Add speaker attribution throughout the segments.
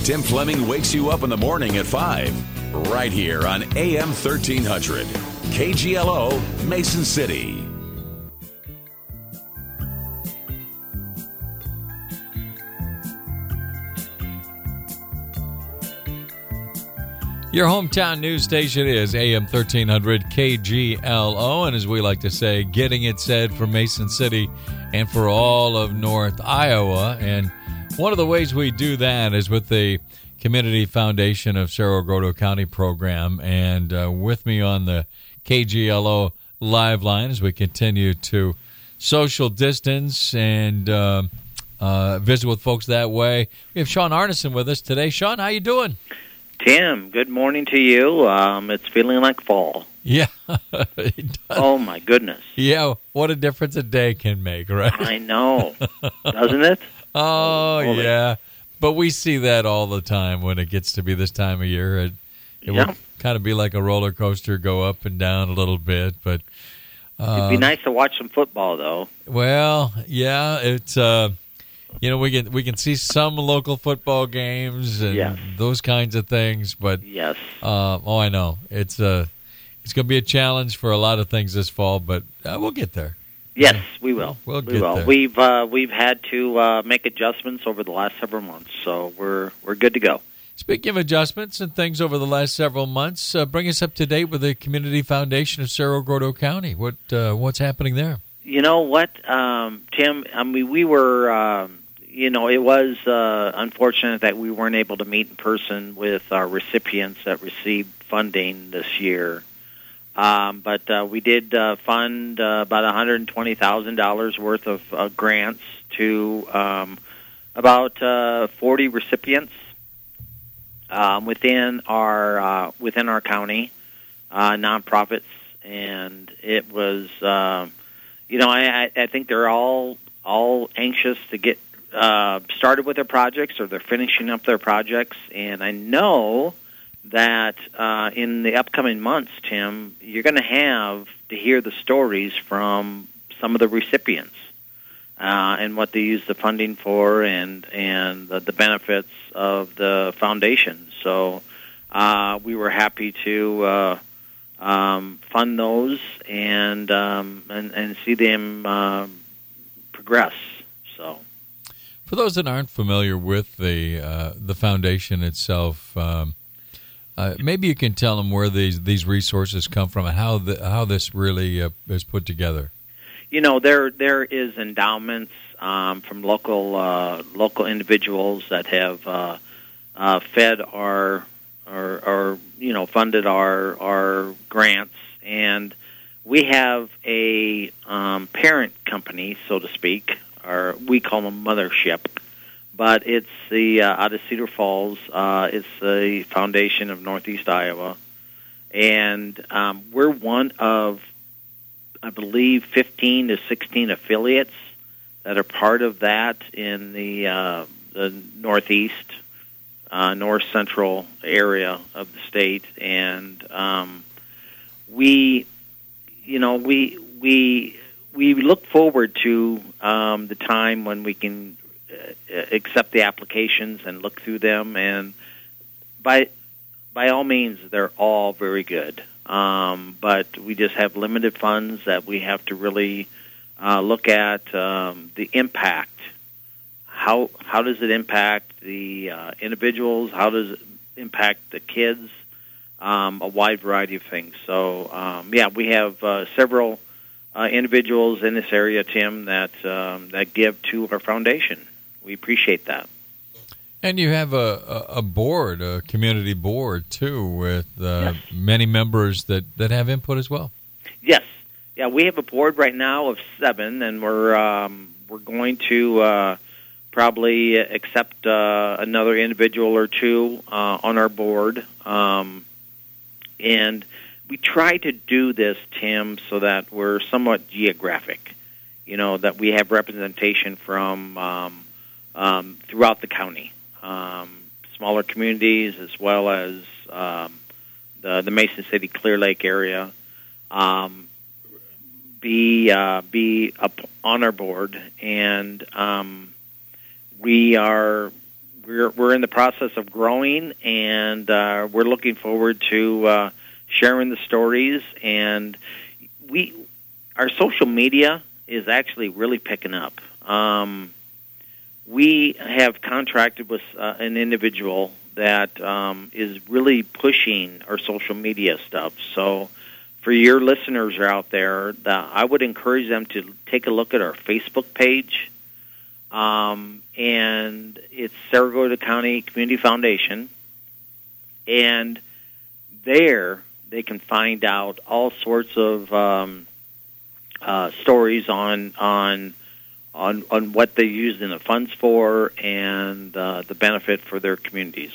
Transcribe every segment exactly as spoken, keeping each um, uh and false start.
Speaker 1: Tim Fleming wakes you up in the morning at five, right here on A M thirteen hundred. K G L O, Mason City.
Speaker 2: Your hometown news station is A M thirteen hundred K G L O, and as we like to say, getting it said for Mason City and for all of North Iowa. And one of the ways we do that is with the Community Foundation of Cerro Gordo County program. And uh, with me on the K G L O live line as we continue to social distance and uh, uh, visit with folks that way, we have Sean Arneson with us today. Sean, how you doing?
Speaker 3: Tim, good morning to you. Um, it's feeling like fall.
Speaker 2: Yeah.
Speaker 3: Oh, my goodness.
Speaker 2: Yeah, what a difference a day can make, right?
Speaker 3: I know. Doesn't it?
Speaker 2: Oh,
Speaker 3: oh
Speaker 2: yeah. But we see that all the time when it gets to be this time of year. It, it
Speaker 3: yeah.
Speaker 2: will kind of be like a roller coaster, go up and down a little bit. But uh,
Speaker 3: it'd be nice to watch some football, though.
Speaker 2: Well, yeah, it's... Uh, You know, we can we can see some local football games and
Speaker 3: yes.
Speaker 2: those kinds of things, but
Speaker 3: yes,
Speaker 2: uh, oh, I know it's uh, it's going to be a challenge for a lot of things this fall, but uh, we'll get there.
Speaker 3: Yes, we will.
Speaker 2: We'll
Speaker 3: we
Speaker 2: get
Speaker 3: will.
Speaker 2: there.
Speaker 3: We've uh, we've had to uh, make adjustments over the last several months, so we're we're good to go.
Speaker 2: Speaking of adjustments and things over the last several months, uh, bring us up to date with the Community Foundation of Cerro Gordo County. What uh, what's happening there?
Speaker 3: You know what, um, Tim? I mean, we were. Um, You know, it was uh, unfortunate that we weren't able to meet in person with our recipients that received funding this year. Um, but uh, we did uh, fund uh, about one hundred twenty thousand dollars worth of uh, grants to um, about uh, forty recipients um, within our uh, within our county, uh, nonprofits, and it was, uh, you know, I, I think they're all all anxious to get Uh, started with their projects, or they're finishing up their projects. And I know that uh, in the upcoming months, Tim, you're going to have to hear the stories from some of the recipients uh, and what they use the funding for, and and the, the benefits of the foundation. So uh, we were happy to uh, um, fund those and um, and, and see them uh, progress. So.
Speaker 2: For those that aren't familiar with the uh, the foundation itself, um, uh, maybe you can tell them where these, these resources come from and how the, how this really uh, is put together.
Speaker 3: You know, there there is endowments um, from local uh, local individuals that have uh, uh, fed our or, or you know funded our our grants, and we have a um, parent company, so to speak. Or we call them mothership, but it's the uh, out of Cedar Falls. Uh, it's the Foundation of Northeast Iowa, and um, we're one of, I believe, fifteen to sixteen affiliates that are part of that in the uh, the Northeast, uh, North Central area of the state, and um, we, you know, we we. We look forward to um, the time when we can uh, accept the applications and look through them, and by by all means, they're all very good. Um, but we just have limited funds that we have to really uh, look at um, the impact. How how does it impact the uh, individuals? How does it impact the kids? Um, a wide variety of things. So um, yeah, we have uh, several. Uh, individuals in this area, Tim, that um, that give to our foundation. We appreciate that.
Speaker 2: And you have a, a board, a community board, too, with uh,
Speaker 3: yes.
Speaker 2: many members that, that have input as well.
Speaker 3: Yes. Yeah, we have a board right now of seven, and we're um, we're going to uh, probably accept uh, another individual or two uh, on our board. Um, and we try to do this, Tim, so that we're somewhat geographic, you know, that we have representation from um, um, throughout the county, um, smaller communities as well as um, the, the Mason City, Clear Lake area, um, be uh, be up on our board, and um, we are we're we're in the process of growing, and uh, we're looking forward to uh, sharing the stories. And we, our social media is actually really picking up. Um, we have contracted with uh, an individual that um, is really pushing our social media stuff. So for your listeners out there, the, I would encourage them to take a look at our Facebook page. Um, and it's Saragordo County Community Foundation. And there they can find out all sorts of um, uh, stories on on on on what they used in the funds for and uh, the benefit for their communities.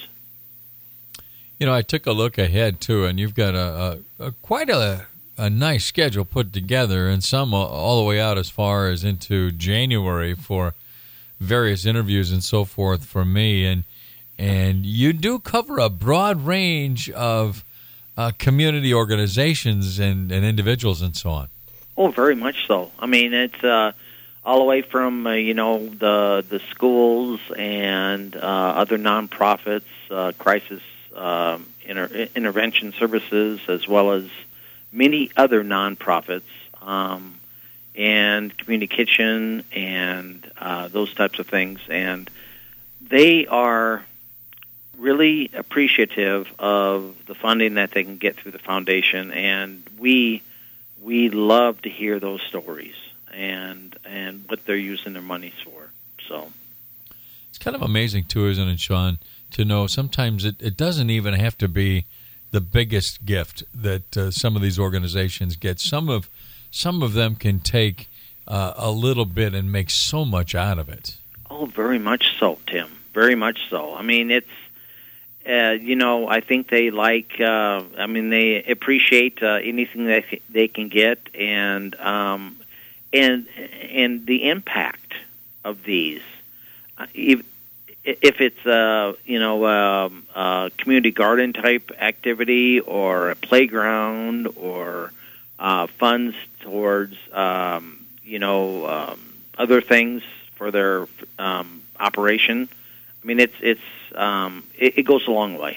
Speaker 2: You know, I took a look ahead too, and you've got a, a, a quite a a nice schedule put together, and some all, all the way out as far as into January for various interviews and so forth for me. And and you do cover a broad range of uh, community organizations and, and individuals and so on.
Speaker 3: Oh, very much so. I mean, it's uh, all the way from uh, you know the the schools and uh, other nonprofits, uh, crisis um, inter- intervention services, as well as many other nonprofits, um, and community kitchen and uh, those types of things. And they are really appreciative of the funding that they can get through the foundation, and we we love to hear those stories and and what they're using their monies for. So
Speaker 2: it's kind of amazing too, isn't it, Sean, to know sometimes it, it doesn't even have to be the biggest gift that uh, some of these organizations get. Some of some of them can take uh, a little bit and make so much out of it.
Speaker 3: Oh, very much so, Tim. Very much so. I mean, it's uh, you know, I think they like. Uh, I mean, they appreciate uh, anything that they can get, and um, and and the impact of these. Uh, if, If it's a you know um, a community garden type activity or a playground or uh, funds towards um, you know um, other things for their um, operation, I mean it's it's um, it, it goes a long way.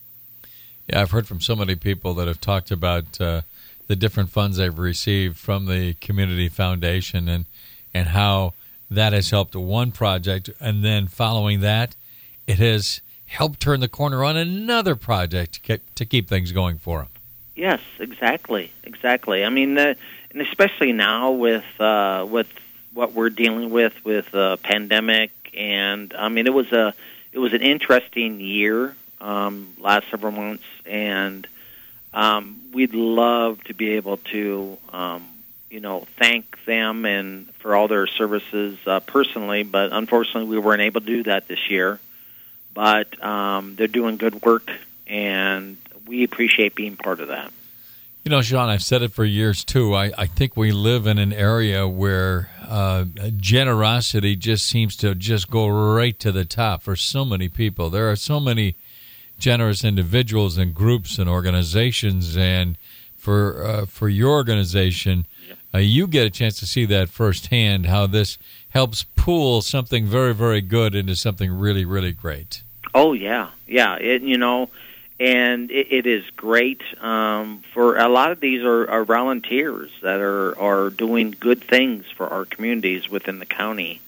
Speaker 2: Yeah, I've heard from so many people that have talked about uh, the different funds they've received from the community foundation and and how that has helped one project, and then following that, it has helped turn the corner on another project to keep, to keep things going for them.
Speaker 3: Yes, exactly, exactly. I mean, uh, and especially now with uh, with what we're dealing with with the uh, pandemic, and I mean, it was a it was an interesting year, um, last several months, and um, we'd love to be able to. Um, you know, thank them and for all their services uh, personally, but unfortunately we weren't able to do that this year. But um, they're doing good work, and we appreciate being part of that.
Speaker 2: You know, Sean, I've said it for years, too. I, I think we live in an area where uh, generosity just seems to just go right to the top for so many people. There are so many generous individuals and groups and organizations, and for uh, for your organization, Uh, you get a chance to see that firsthand, how this helps pool something very, very good into something really, really great.
Speaker 3: Oh, yeah. Yeah, it, you know, and it, it is great. Um, for a lot of these are, are volunteers that are, are doing good things for our communities within the county.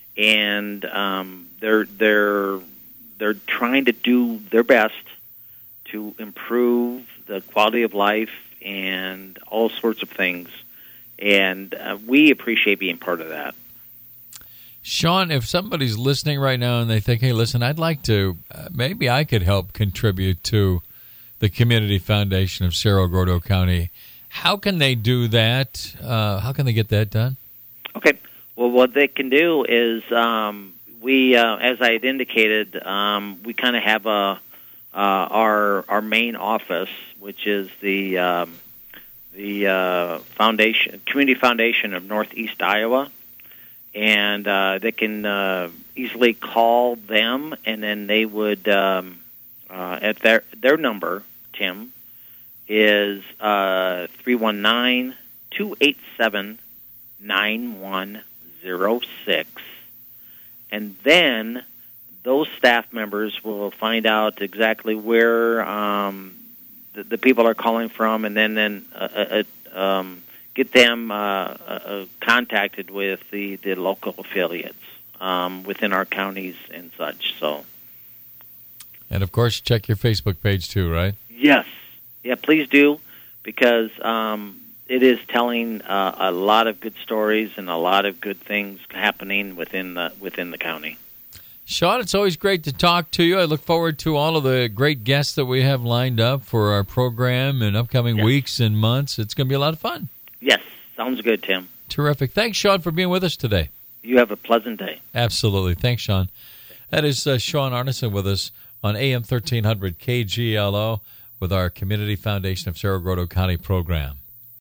Speaker 3: And um, they're they're they're trying to do their best to improve the quality of life and all sorts of things. And uh, we appreciate being part of that.
Speaker 2: Sean, if somebody's listening right now and they think, hey, listen, I'd like to, uh, maybe I could help contribute to the Community Foundation of Cerro Gordo County, how can they do that? Uh, how can they get that done?
Speaker 3: Okay. Well, what they can do is um, we, uh, as I had indicated, um, we kind of have a uh, our our main office, which is the um, the uh, foundation, Community Foundation of Northeast Iowa, and uh, they can uh, easily call them, and then they would, um, uh, at their their number, Tim, is uh, three one nine, two eight seven, nine one zero six, and then those staff members will find out exactly where um, the, the people are calling from, and then then uh, uh, um, get them uh, uh, contacted with the, the local affiliates um, within our counties and such. So,
Speaker 2: and of course, check your Facebook page too, right?
Speaker 3: Yes, yeah, please do, because um, it is telling uh, a lot of good stories and a lot of good things happening within the within the county.
Speaker 2: Sean, it's always great to talk to you. I look forward to all of the great guests that we have lined up for our program in upcoming yes. weeks and months. It's going to be a lot of fun.
Speaker 3: Yes, sounds good, Tim.
Speaker 2: Terrific. Thanks, Sean, for being with us today.
Speaker 3: You have a pleasant day.
Speaker 2: Absolutely. Thanks, Sean. That is uh, Sean Arneson with us on A M thirteen hundred K G L O with our Community Foundation of Cerro Gordo County program.